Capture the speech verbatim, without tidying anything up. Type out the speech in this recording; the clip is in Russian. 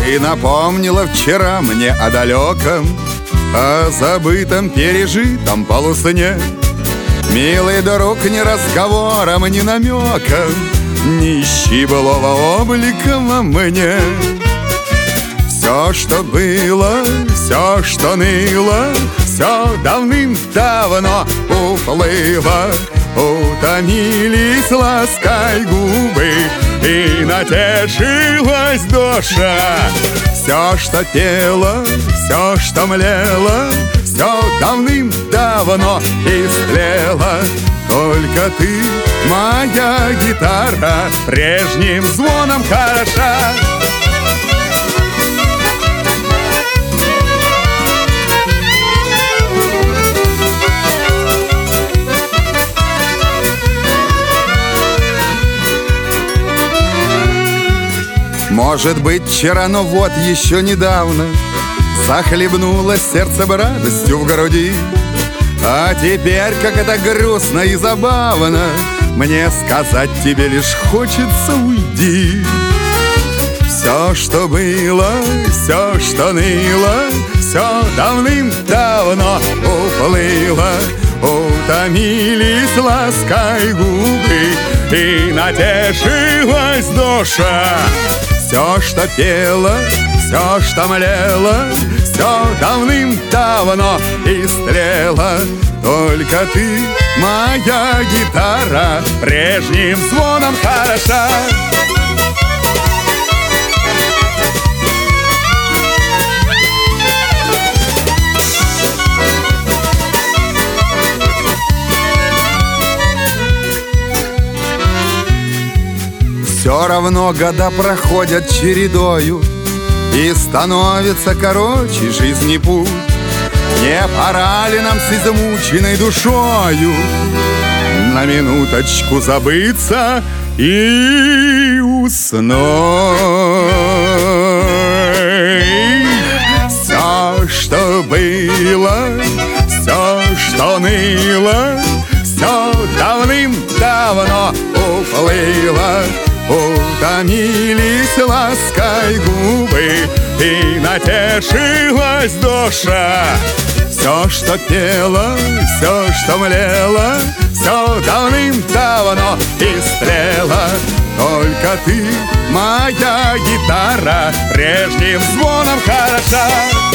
Ты напомнила вчера мне о далеком, о забытом, пережитом полусне. Милый друг, ни разговором, ни намеком не ищи былого облика во мне. Все, что было, все, что ныло, все давным-давно уплыло. Утомились лаской губы, и натешилась душа. Все, что пело, все, что млело, все давным-давно истлело. Только ты, моя гитара, прежним звоном хороша. Может быть, вчера, но вот еще недавно захлебнулось сердце радостью в груди. А теперь, как это грустно и забавно, мне сказать тебе лишь хочется: уйди. Все, что было, все, что ныло, все давным-давно уплыло. Утомились лаской губы, и натешилась душа. Все, что пело, все, что млело, все давным-давно истлело. Только ты, моя гитара, прежним звоном хороша. Все равно года проходят чередою, и становится короче жизни путь. Не пора ли нам с измученной душою на минуточку забыться и уснуть? Все, что было, все, что ныло, все давным-давно уплыло. Утомились лаской губы, и натешилась душа. Все, что пело, все, что млело, все давным-давно истлело. Только ты, моя гитара, прежним звоном хороша.